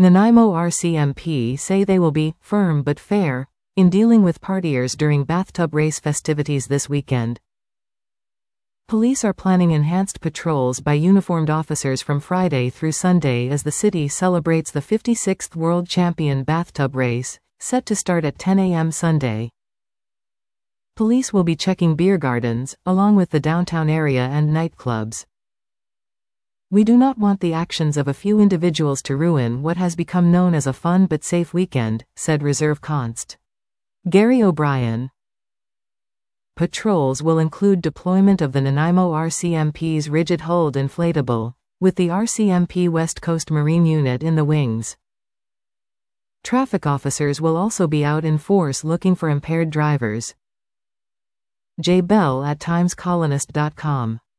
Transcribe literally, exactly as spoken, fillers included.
Nanaimo R C M P say they will be firm but fair in dealing with partiers during bathtub race festivities this weekend. Police are planning enhanced patrols by uniformed officers from Friday through Sunday as the city celebrates the fifty-sixth World Champion Bathtub Race, set to start at ten a m Sunday. Police will be checking beer gardens, along with the downtown area and nightclubs. "We do not want the actions of a few individuals to ruin what has become known as a fun but safe weekend," said Reserve Const. Gary O'Brien. Patrols will include deployment of the Nanaimo R C M P's rigid-hulled inflatable, with the R C M P West Coast Marine Unit in the wings. Traffic officers will also be out in force looking for impaired drivers. Jay Bell at times colonist dot com